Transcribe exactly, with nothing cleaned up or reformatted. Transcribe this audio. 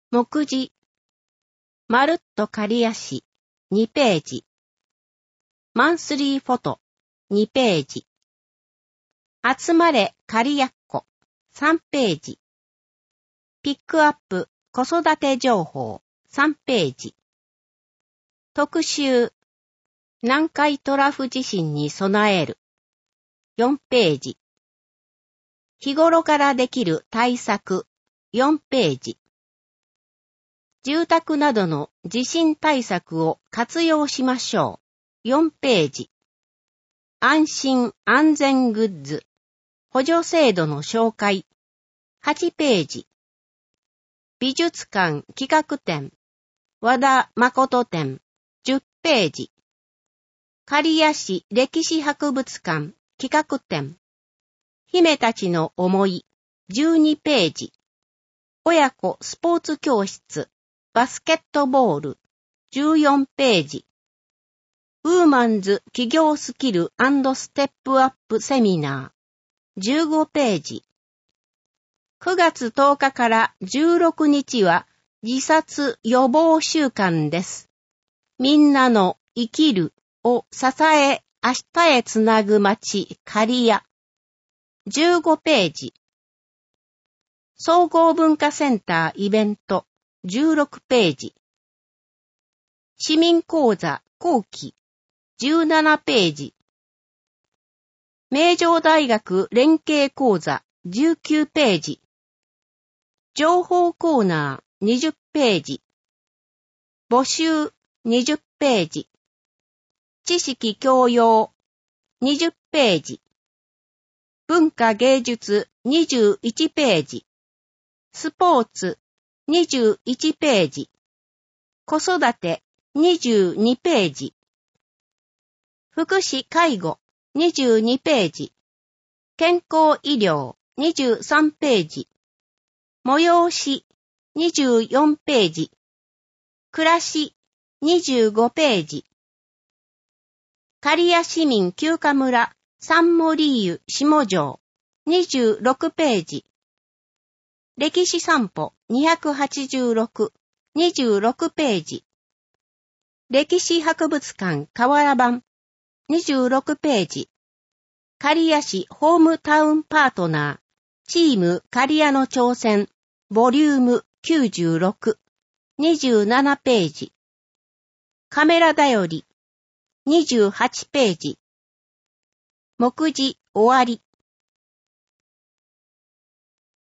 目次。まるっと刈谷市にページ。マンスリーフォトにページ。集まれ刈谷っ子さんページ。ピックアップ子育て情報さんページ。特集南海トラフ地震に備えるよんページ。日頃からできる対策よんページ。住宅などの地震対策を活用しましょうよんページ。安心安全グッズ補助制度の紹介はちページ。美術館企画展和田誠展じゅっページ。刈谷市歴史博物館企画展姫たちの思いじゅうにページ。親子スポーツ教室バスケットボールじゅうよんページ。ウーマンズ企業スキル&ステップアップセミナーじゅうごページ。くがつとおかからじゅうろくにちは自殺予防週間です。みんなの生きるを支え明日へつなぐ街刈谷じゅうごページ。総合文化センターイベントじゅうろくページ。市民講座後期じゅうななページ。名城大学連携講座じゅうきゅうページ。情報コーナーにじゅっページ。募集にじゅっページ。知識教養にじゅっページ。文化芸術にじゅういちページ。スポーツにじゅういちページ。子育てにじゅうにページ。福祉介護にじゅうにページ。健康医療にじゅうさんページ。催しにじゅうよんページ。暮らしにじゅうごページ。刈谷市民休暇村サンモリーユ下城にじゅうろくページ。歴史散歩にひゃくはちじゅうろくにじゅうろくページ。歴史博物館河原版にじゅうろくページ。刈谷市ホームタウンパートナーチーム刈谷の挑戦ボリュームきゅうじゅうろくにじゅうななページ。カメラだよりにじゅうはちページ。目次終わり。